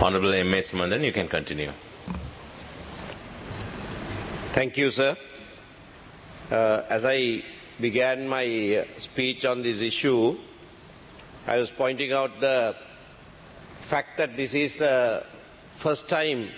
Honorable M.A. Sumandan, you can continue. Thank you, sir. As I began my speech on this issue, I was pointing out the fact that this is the first time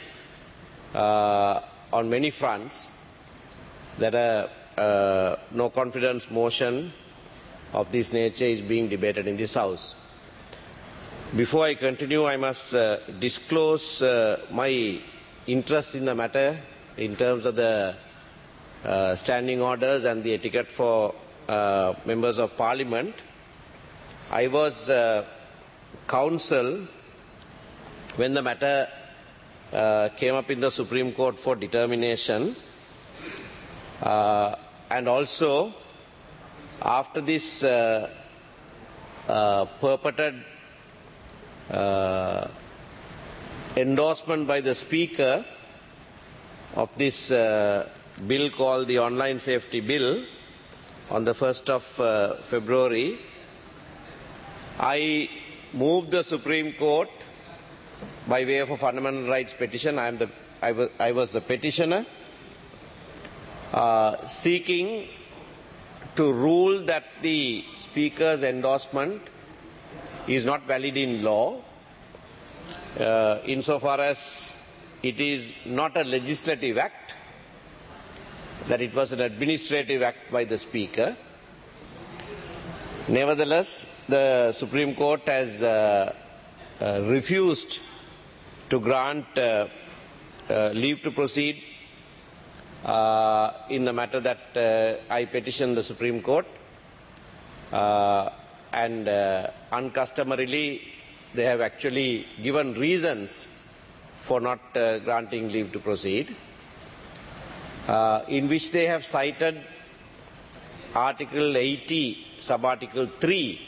on many fronts that a no confidence motion of this nature is being debated in this House. Before I continue, I must disclose my interest in the matter in terms of the standing orders and the etiquette for members of Parliament. I was counsel when the matter came up in the Supreme Court for determination, and also after this purported endorsement by the Speaker of this bill called the Online Safety Bill on the 1st of February, I moved the Supreme Court by way of a fundamental rights petition. I was the petitioner seeking to rule that the Speaker's endorsement is not valid in law insofar as it is not a legislative act, that it was an administrative act by the Speaker. Nevertheless, the Supreme Court has refused to grant leave to proceed in the matter that I petitioned the Supreme Court, and uncustomarily they have actually given reasons for not granting leave to proceed, in which they have cited Article 80, Sub-Article 3,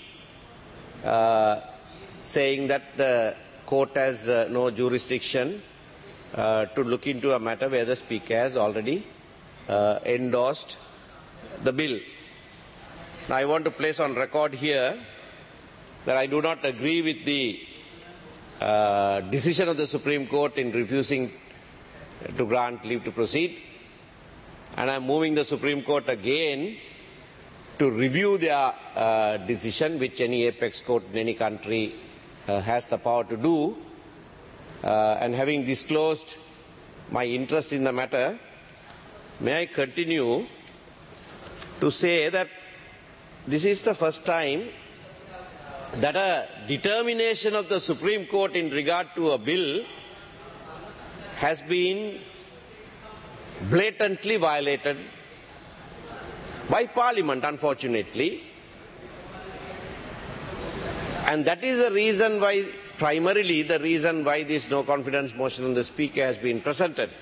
saying that the court has no jurisdiction to look into a matter where the Speaker has already endorsed the bill. Now, I want to place on record here that I do not agree with the decision of the Supreme Court in refusing to grant leave to proceed, and I am moving the Supreme Court again to review their decision, which any apex court in any country has the power to do. And having disclosed my interest in the matter, may I continue to say that this is the first time that a determination of the Supreme Court in regard to a bill has been blatantly violated by Parliament, unfortunately. And that is the reason why, primarily the reason why this no confidence motion on the Speaker has been presented.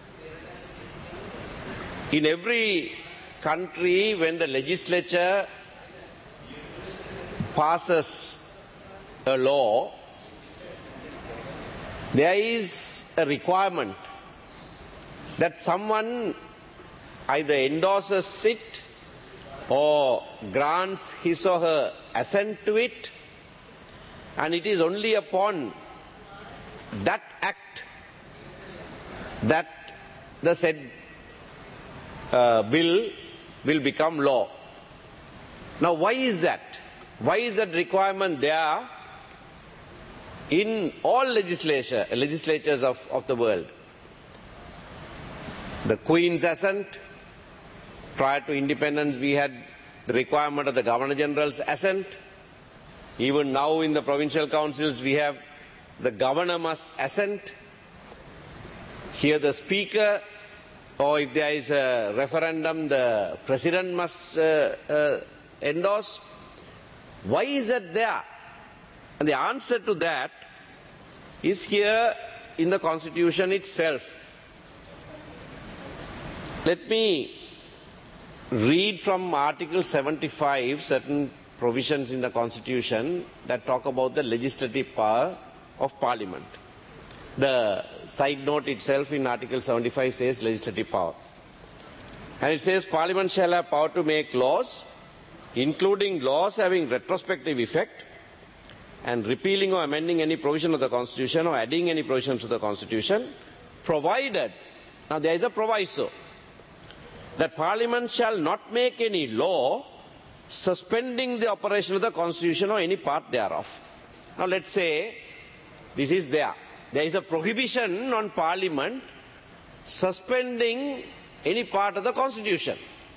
In every country, when the legislature passes a law, there is a requirement that someone either endorses it or grants his or her assent to it, and it is only upon that act that the said bill will become law. Now, why is that? Why is that requirement there in all legislatures of the world? The Queen's assent. Prior to independence, we had the requirement of the Governor-General's assent. Even now in the provincial councils, we have the Governor must assent. Here the Speaker, or if there is a referendum, the President must endorse. Why is that there? And the answer to that is here in the Constitution itself. Let me read from Article 75 certain provisions in the Constitution that talk about the legislative power of Parliament. The side note itself in Article 75 says legislative power. And it says Parliament shall have power to make laws, including laws having retrospective effect, and repealing or amending any provision of the Constitution or adding any provisions to the Constitution, provided, now there is a proviso, that Parliament shall not make any law suspending the operation of the Constitution or any part thereof. Now let's say this is there. There is a prohibition on Parliament suspending any part of the Constitution.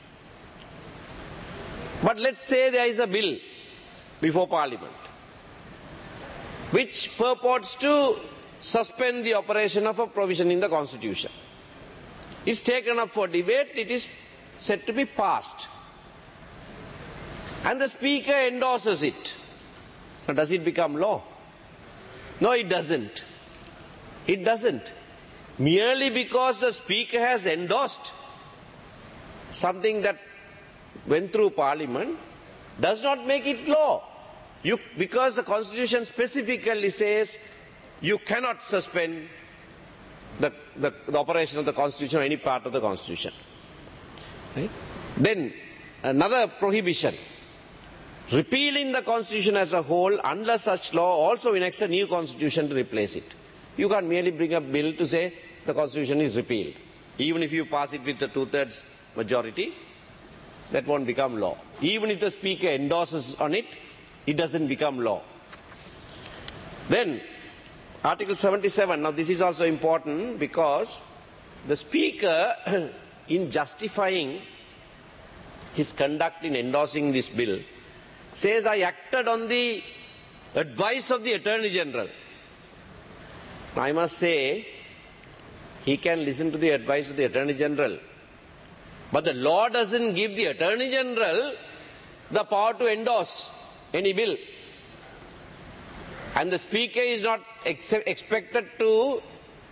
But let's say there is a bill before Parliament which purports to suspend the operation of a provision in the Constitution. It's taken up for debate, it is said to be passed. And the Speaker endorses it. Now, does it become law? No, it doesn't. It doesn't. Merely because the Speaker has endorsed something that went through Parliament does not make it law. Because the Constitution specifically says you cannot suspend the operation of the Constitution or any part of the Constitution. Right? Then another prohibition, repealing the Constitution as a whole unless such law also enacts a new Constitution to replace it. You can't merely bring a bill to say the Constitution is repealed. Even if you pass it with a 2/3 majority, that won't become law. Even if the Speaker endorses on it, it doesn't become law. Then, Article 77, now this is also important because the Speaker, in justifying his conduct in endorsing this bill, says, I acted on the advice of the Attorney General. Now, I must say, he can listen to the advice of the Attorney General. But the law doesn't give the Attorney General the power to endorse any bill. And the Speaker is not expected to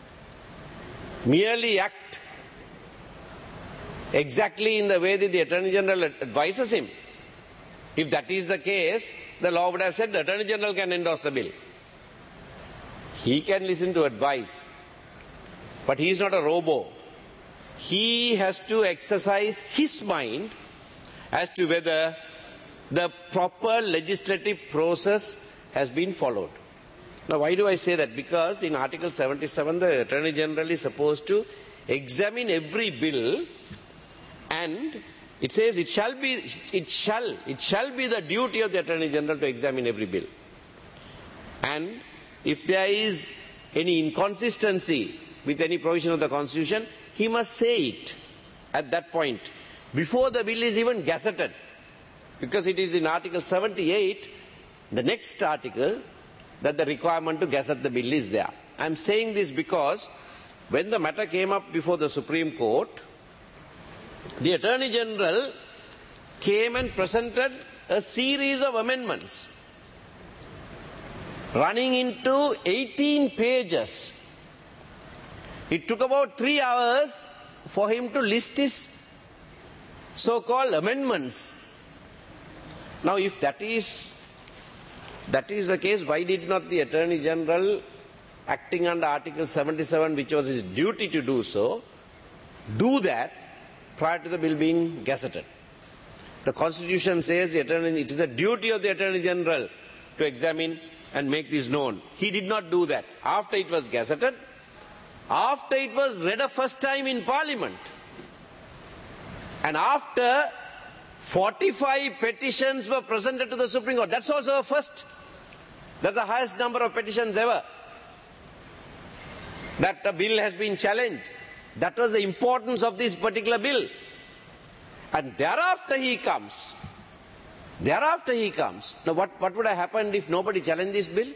merely act exactly in the way that the Attorney General advises him. If that is the case, the law would have said the Attorney General can endorse the bill. He can listen to advice, but he is not a robo. He has to exercise his mind as to whether the proper legislative process has been followed. Now, why do I say that? Because in Article 77, the Attorney General is supposed to examine every bill, and it says it shall be the duty of the Attorney General to examine every bill. And if there is any inconsistency with any provision of the Constitution, he must say it at that point, before the bill is even gazetted. Because it is in Article 78, the next article, that the requirement to gazette the bill is there. I am saying this because when the matter came up before the Supreme Court, the Attorney General came and presented a series of amendments running into 18 pages. It took about 3 hours for him to list his so-called amendments. Now, if that is the case, why did not the Attorney General, acting under Article 77, which was his duty to do so, do that prior to the bill being gazetted? The Constitution says it is the duty of the Attorney General to examine and make this known. He did not do that. After it was gazetted, after it was read a first time in Parliament, and after 45 petitions were presented to the Supreme Court. That's also a first. That's the highest number of petitions ever. That the bill has been challenged. That was the importance of this particular bill. And thereafter he comes. Now what would have happened if nobody challenged this bill?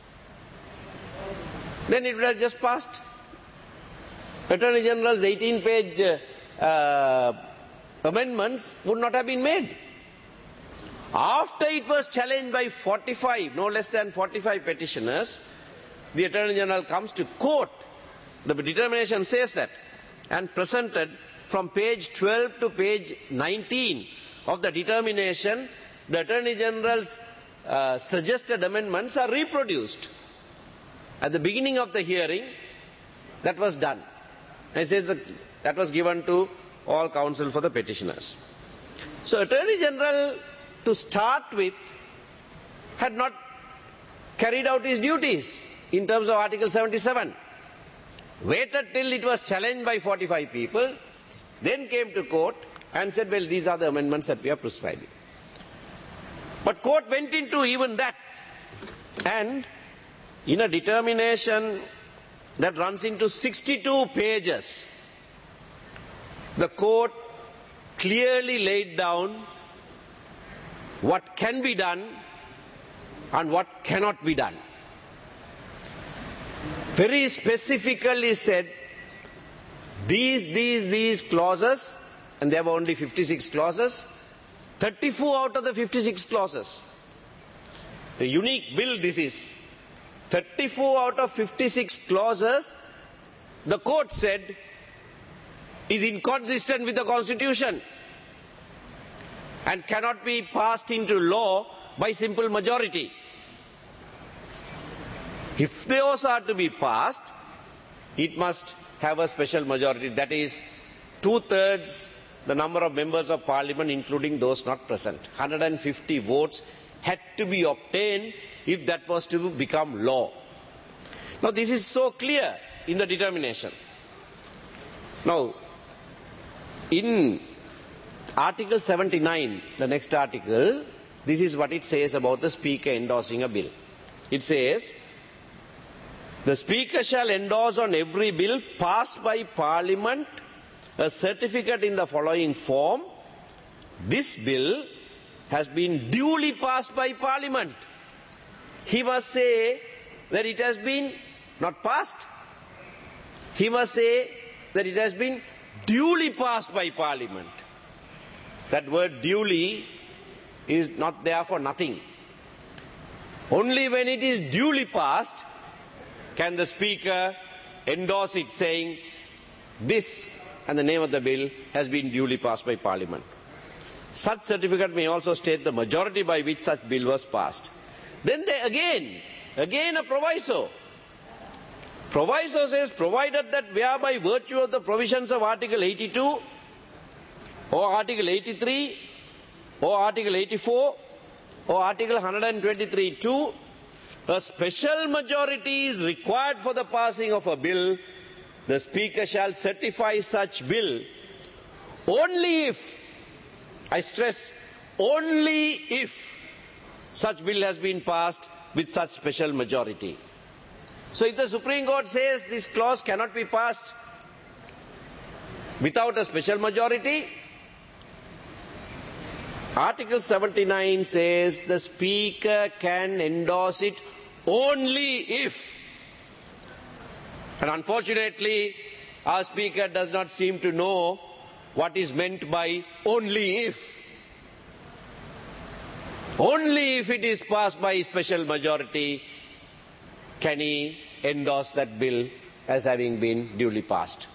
Then it would have just passed. Attorney General's 18-page amendments would not have been made. After it was challenged by 45, no less than 45 petitioners, the Attorney General comes to court. The determination says that, and presented from page 12 to page 19 of the determination, the Attorney General's suggested amendments are reproduced. At the beginning of the hearing, that was done. And it says that was given to all counsel for the petitioners. So Attorney General, to start with, had not carried out his duties in terms of Article 77. Waited till it was challenged by 45 people, then came to court and said, well, these are the amendments that we are prescribing. But court went into even that, and in a determination that runs into 62 pages, the court clearly laid down what can be done and what cannot be done. Very specifically said, these clauses, and there were only 56 clauses, 34 out of the 56 clauses. The unique bill this is. 34 out of 56 clauses, the court said, is inconsistent with the Constitution and cannot be passed into law by simple majority. If those are to be passed, it must have a special majority, that is 2/3 the number of members of parliament, including those not present. 150 votes had to be obtained if that was to become law. Now this is so clear in the determination. Now, in Article 79, the next article, this is what it says about the Speaker endorsing a bill. It says, the Speaker shall endorse on every bill passed by Parliament a certificate in the following form: this bill has been duly passed by Parliament. He must say that it has been not passed. He must say that it has been duly passed by Parliament. That word duly is not there for nothing. Only when it is duly passed can the Speaker endorse it, saying this and the name of the bill has been duly passed by Parliament. Such certificate may also state the majority by which such bill was passed. Then they again a proviso. Proviso says, provided that whereby virtue of the provisions of Article 82 or Article 83 or Article 84 or Article 123(2), a special majority is required for the passing of a bill, the Speaker shall certify such bill only if, I stress, only if such bill has been passed with such special majority. So if the Supreme Court says this clause cannot be passed without a special majority, Article 79 says the Speaker can endorse it only if. And unfortunately, our Speaker does not seem to know what is meant by only if. Only if it is passed by special majority can he endorse that bill as having been duly passed.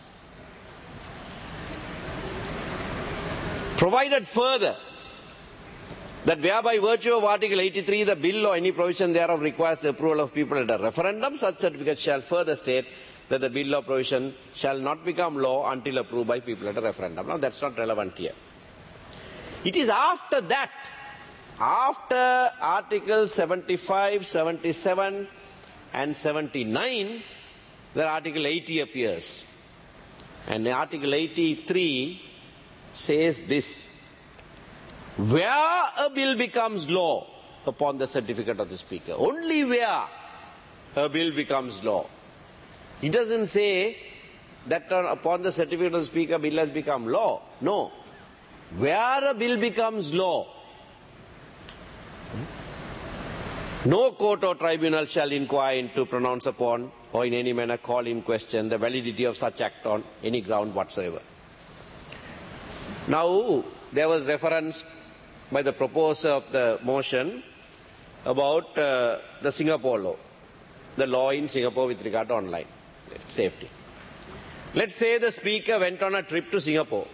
Provided further that whereby virtue of Article 83, the bill or any provision thereof requires the approval of people at a referendum, such certificate shall further state that the bill or provision shall not become law until approved by people at a referendum. Now that's not relevant here. It is after that, after Articles 75, 77 and 79, that Article 80 appears. And Article 83 says this: where a bill becomes law upon the certificate of the Speaker, only where a bill becomes law. It doesn't say that upon the certificate of the Speaker bill has become law. No. Where a bill becomes law, no court or tribunal shall inquire into, pronounce upon, or in any manner call in question the validity of such act on any ground whatsoever. Now, there was reference by the proposer of the motion about the Singapore law, the law in Singapore with regard to online safety. Let's say the Speaker went on a trip to Singapore.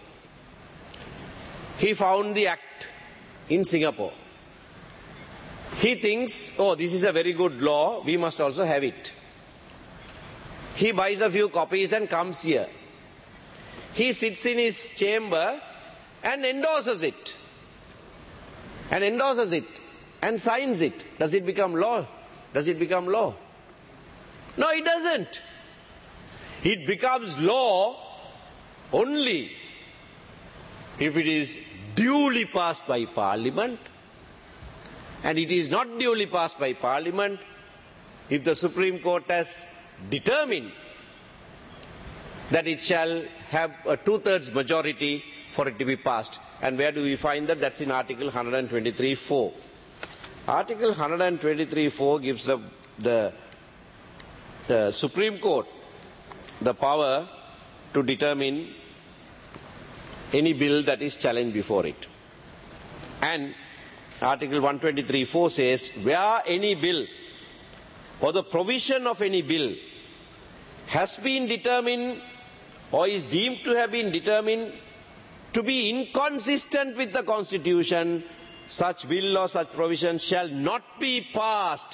He found the act in Singapore. He thinks, oh, this is a very good law, we must also have it. He buys a few copies and comes here. He sits in his chamber and endorses it. And signs it. Does it become law? does it become law? No, it doesn't. It becomes law only if it is duly passed by Parliament, and it is not duly passed by Parliament if the Supreme Court has determined that it shall have a two-thirds majority for it to be passed. And where do we find that? That's in Article 123.4. Article 123.4 gives the Supreme Court the power to determine any bill that is challenged before it. And Article 123.4 says, where any bill or the provision of any bill has been determined or is deemed to have been determined to be inconsistent with the Constitution, such bill or such provision shall not be passed,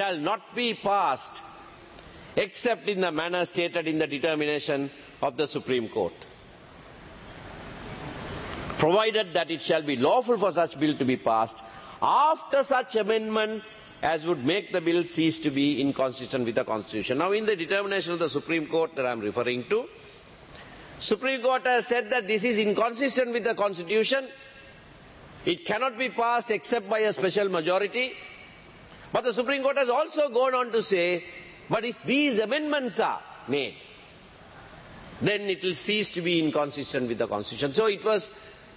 except in the manner stated in the determination of the Supreme Court, provided that it shall be lawful for such bill to be passed after such amendment as would make the bill cease to be inconsistent with the Constitution. Now, in the determination of the Supreme Court that I am referring to, Supreme Court has said that this is inconsistent with the Constitution. It cannot be passed except by a special majority. But the Supreme Court has also gone on to say, but if these amendments are made, then it will cease to be inconsistent with the Constitution. So it was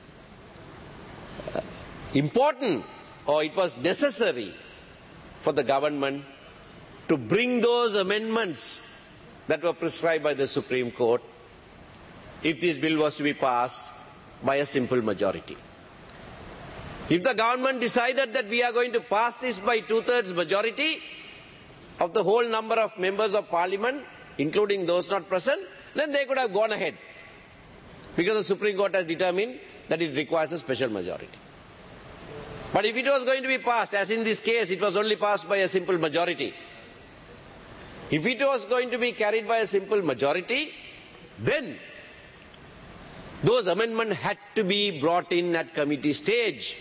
important, or it was necessary for the government to bring those amendments that were prescribed by the Supreme Court if this bill was to be passed by a simple majority. If the government decided that we are going to pass this by two-thirds majority of the whole number of members of Parliament, including those not present, then they could have gone ahead, because the Supreme Court has determined that it requires a special majority. But if it was going to be passed, as in this case, it was only passed by a simple majority. If it was going to be carried by a simple majority, then those amendments had to be brought in at committee stage.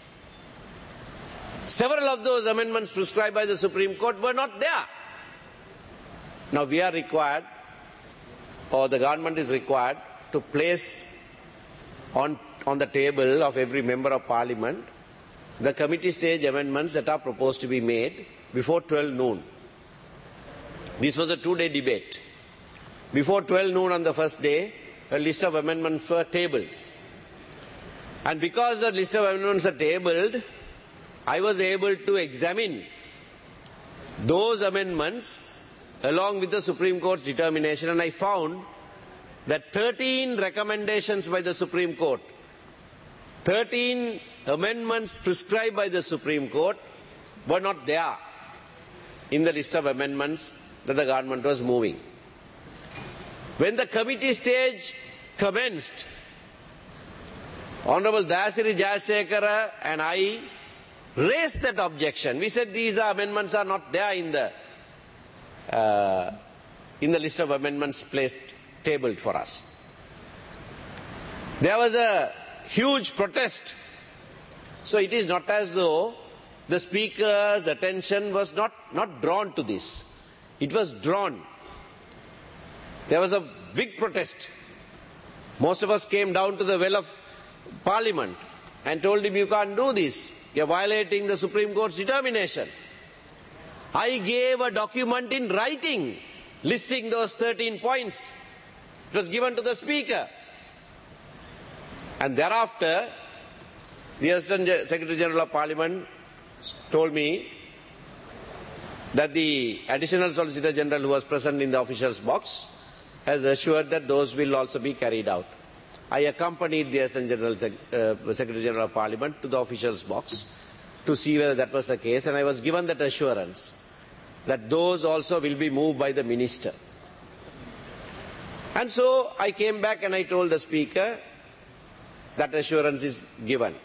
Several of those amendments prescribed by the Supreme Court were not there. Now we are required, or the government is required, to place on the table of every member of Parliament the committee stage amendments that are proposed to be made before 12 noon. This was a two-day debate. Before 12 noon on the first day, a list of amendments were tabled. And because the list of amendments are tabled, I was able to examine those amendments along with the Supreme Court's determination, and I found that 13 recommendations by the Supreme Court, 13 amendments prescribed by the Supreme Court were not there in the list of amendments that the government was moving. When the committee stage commenced, Honorable Dayasiri Jayasekara and I raised that objection. We said these amendments are not there in the list of amendments tabled for us. There was a huge protest. So it is not as though the Speaker's attention was not drawn to this. It was drawn. There was a big protest. Most of us came down to the well of Parliament and told him, you can't do this. You're violating the Supreme Court's determination. I gave a document in writing listing those 13 points. It was given to the Speaker. And thereafter, the Assistant Secretary General of Parliament told me that the Additional Solicitor General who was present in the officials' box has assured that those will also be carried out. I accompanied the Assistant Secretary General of Parliament to the officials' box to see whether that was the case, and I was given that assurance that those also will be moved by the Minister. And so I came back and I told the Speaker that assurance is given.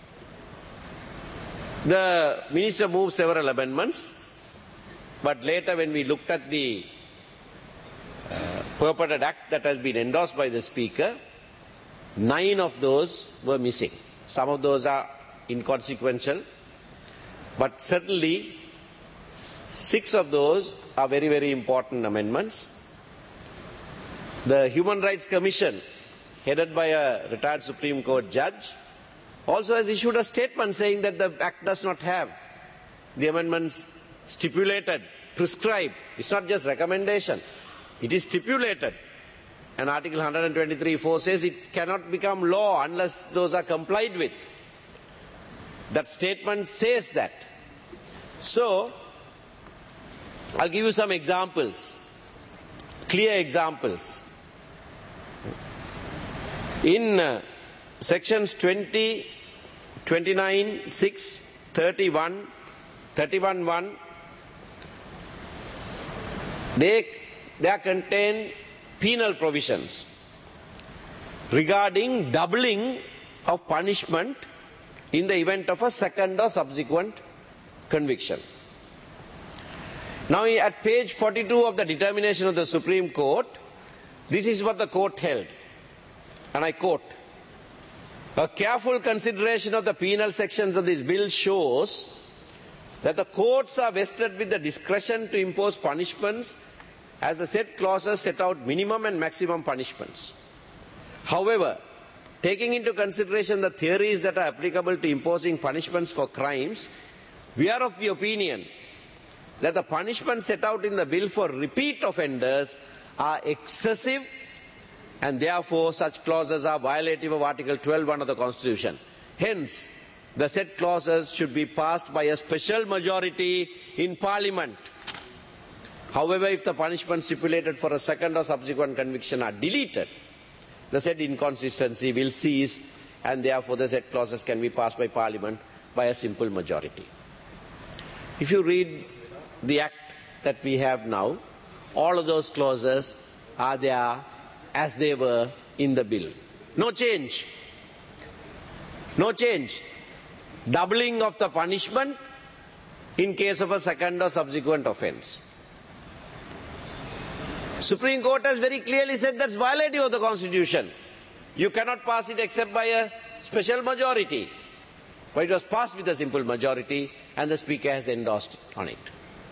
The Minister moved several amendments, but later when we looked at the purported act that has been endorsed by the Speaker, 9 of those were missing. Some of those are inconsequential, but certainly 6 of those are very, very important amendments. The Human Rights Commission, headed by a retired Supreme Court judge, also has issued a statement saying that the Act does not have the amendments stipulated, prescribed. It's not just recommendation. It is stipulated. And Article 123(4) says it cannot become law unless those are complied with. That statement says that. So, I'll give you some examples, clear examples. In sections 20, 29, 6, 31, 31.1, they are contained penal provisions regarding doubling of punishment in the event of a second or subsequent conviction. Now, at page 42 of the determination of the Supreme Court, this is what the court held, and I quote, "A careful consideration of the penal sections of this bill shows that the courts are vested with the discretion to impose punishments as the said clauses set out minimum and maximum punishments. However, taking into consideration the theories that are applicable to imposing punishments for crimes, we are of the opinion that the punishments set out in the bill for repeat offenders are excessive, and therefore such clauses are violative of Article 12(1) of the Constitution. Hence, the said clauses should be passed by a special majority in Parliament. However, if the punishments stipulated for a second or subsequent conviction are deleted, the said inconsistency will cease, and therefore the said clauses can be passed by Parliament by a simple majority." If you read the Act that we have now, all of those clauses are there as they were in the bill. No change. No change. Doubling of the punishment in case of a second or subsequent offence. Supreme Court has very clearly said that's violative of the Constitution. You cannot pass it except by a special majority. But it was passed with a simple majority, and the Speaker has endorsed on it.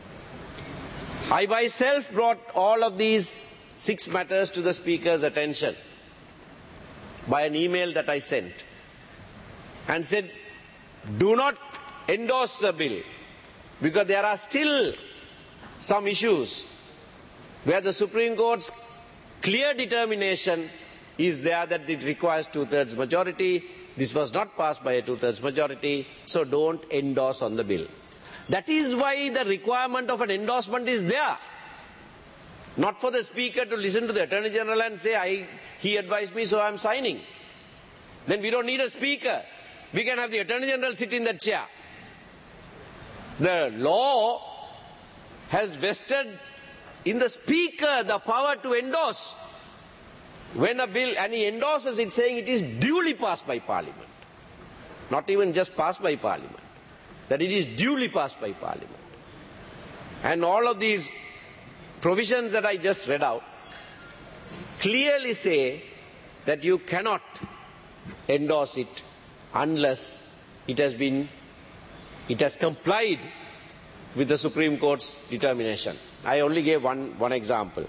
I myself brought all of these 6 matters to the Speaker's attention by an email that I sent, and said, do not endorse the bill, because there are still some issues where the Supreme Court's clear determination is there that it requires 2/3 majority. This was not passed by a 2/3 majority, so don't endorse on the bill. That is why the requirement of an endorsement is there. Not for the Speaker to listen to the Attorney General and say, he advised me, so I am signing. Then we don't need a Speaker. We can have the Attorney General sit in that chair. The law has vested in the Speaker the power to endorse. When a bill, and he endorses it saying it is duly passed by Parliament. Not even just passed by Parliament. That it is duly passed by Parliament. And all of these provisions that I just read out clearly say that you cannot endorse it unless it has complied with the Supreme Court's determination. I only gave one example.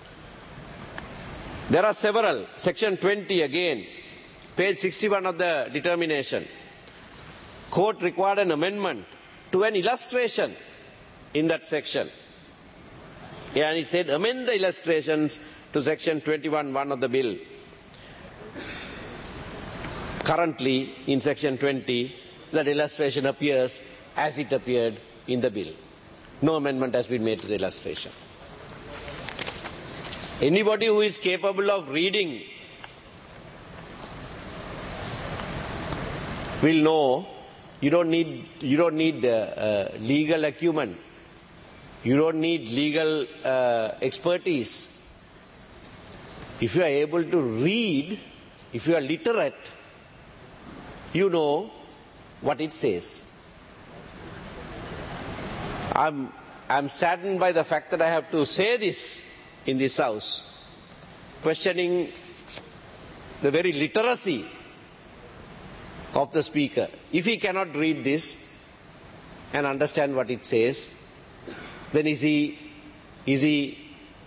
There are several. Section 20 again, page 61 of the determination. Court required an amendment to an illustration in that section. And it said, amend the illustrations to section 21(1) of the bill. Currently, in section 20, that illustration appears as it appeared in the bill. No amendment has been made to the illustration. Anybody who is capable of reading will know you don't need legal acumen. You don't need legal expertise. If you are able to read, if you are literate, you know what it says. I'm saddened by the fact that I have to say this in this House, questioning the very literacy of the Speaker. If he cannot read this and understand what it says, then is he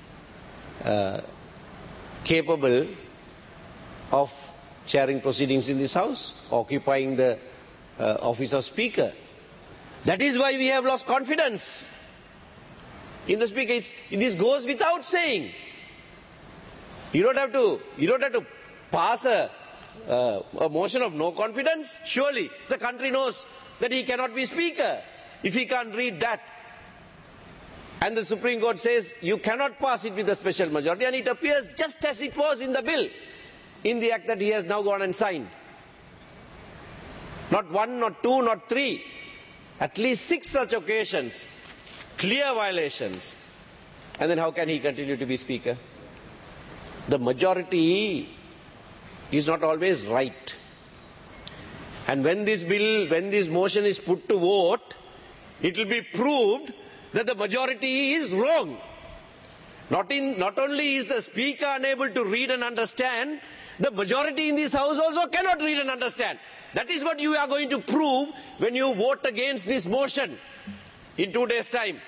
capable of chairing proceedings in this House, occupying the office of Speaker? That is why we have lost confidence in the Speaker. This goes without saying. You don't have to pass a motion of no confidence. Surely the country knows that he cannot be Speaker if he can't read that. And the Supreme Court says you cannot pass it with a special majority, and it appears just as it was in the bill, in the act that he has now gone and signed. Not one, not two, not three. At least 6 such occasions, clear violations. And then how can he continue to be Speaker? The majority is not always right. And when this motion is put to vote, it will be proved that the majority is wrong. Not only is the Speaker unable to read and understand, the majority in this House also cannot read and understand. That is what you are going to prove when you vote against this motion in 2 days' time.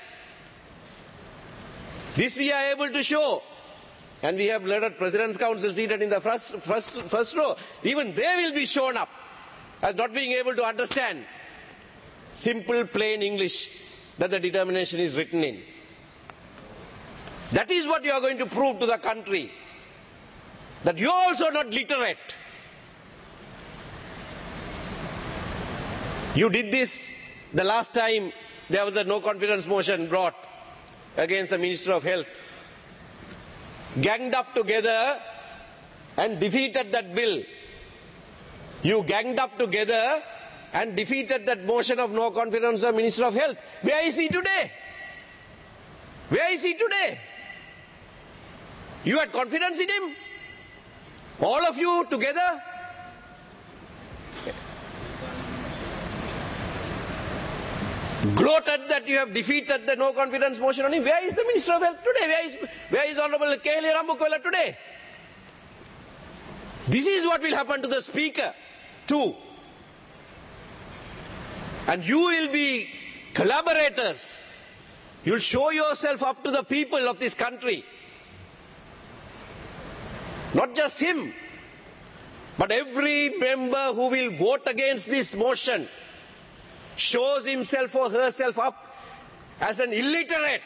This we are able to show. And we have led at President's Council seated in the first row. Even they will be shown up as not being able to understand simple, plain English that the determination is written in. That is what you are going to prove to the country. That you are also not literate. You did this the last time there was a no confidence motion brought against the Minister of Health. Ganged up together and defeated that bill. You ganged up together and defeated that motion of no confidence of Minister of Health. Where is he today? Where is he today? You had confidence in him? All of you together? Gloated that you have defeated the no confidence motion on him. Where is the Minister of Health today? Where is Honorable Keheli Rambukwela today? This is what will happen to the Speaker too. And you will be collaborators. You will show yourself up to the people of this country. Not just him, but every member who will vote against this motion shows himself or herself up as an illiterate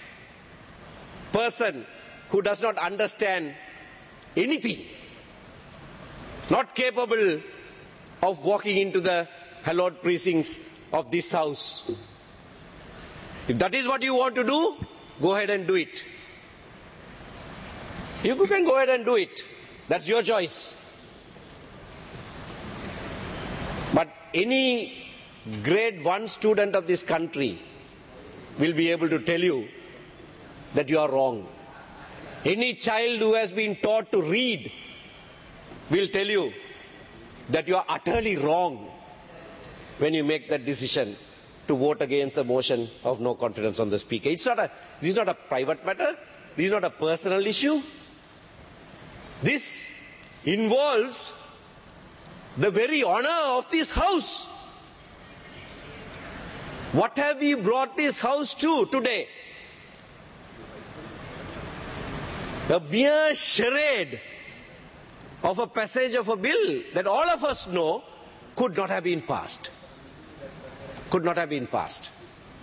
person who does not understand anything, not capable of walking into the hallowed precincts of this House. If that is what you want to do, go ahead and do it. You can go ahead and do it. That's your choice. But any grade 1 student of this country will be able to tell you that you are wrong. Any child who has been taught to read will tell you that you are utterly wrong when you make that decision to vote against a motion of no confidence on the Speaker. This is not a private matter. This is not a personal issue. This involves the very honor of this House. What have we brought this House to today? A mere charade of a passage of a bill that all of us know could not have been passed. Could not have been passed.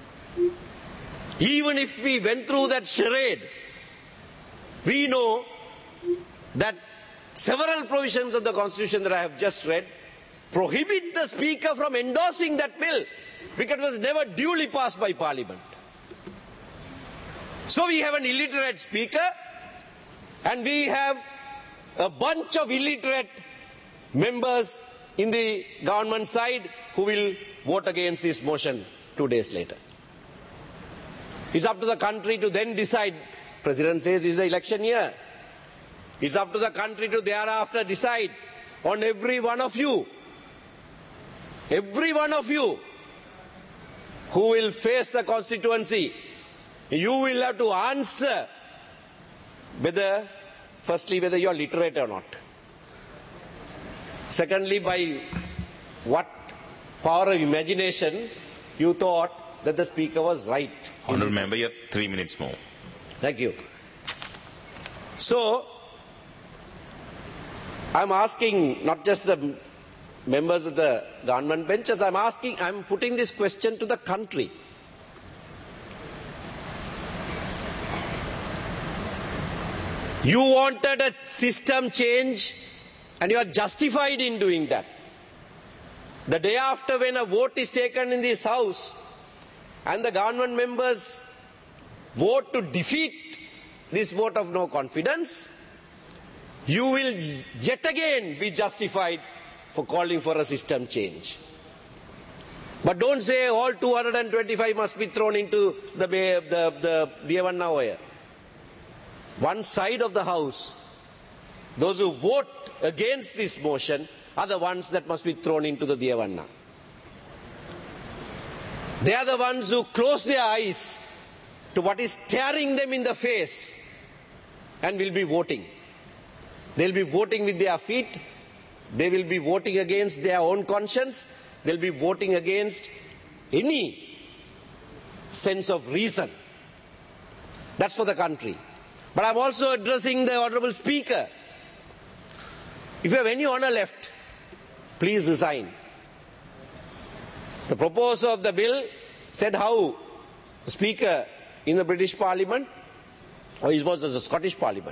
Even if we went through that charade, we know that several provisions of the Constitution that I have just read prohibit the Speaker from endorsing that bill because it was never duly passed by Parliament. So we have an illiterate Speaker and we have a bunch of illiterate members in the government side who will vote against this motion 2 days later. It's up to the country to then decide. President says this is the election year. It's up to the country to thereafter decide on every one of you who will face the constituency. You will have to answer whether you are literate or not. Secondly, by what power of imagination you thought that the Speaker was right. Honourable Member, you have 3 minutes more. Thank you. So, I'm asking not just the members of the government benches, I'm putting this question to the country. You wanted a system change and you are justified in doing that. The day after, when a vote is taken in this House and the government members vote to defeat this vote of no confidence, you will yet again be justified for calling for a system change. But don't say all 225 must be thrown into the Devanna Oya. One side of the House, those who vote against this motion, are the ones that must be thrown into the Devanna. They are the ones who close their eyes to what is staring them in the face and will be voting. They'll be voting with their feet. They will be voting against their own conscience. They'll be voting against any sense of reason. That's for the country. But I'm also addressing the Honourable Speaker. If you have any honour left, please resign. The proposer of the bill said how the Speaker in the British Parliament, or it was the Scottish Parliament,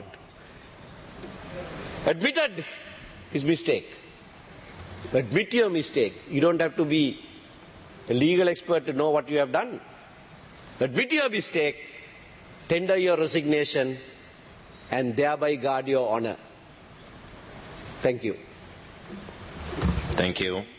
admitted his mistake. Admit your mistake. You don't have to be a legal expert to know what you have done. Admit your mistake, tender your resignation, and thereby guard your honour. Thank you. Thank you.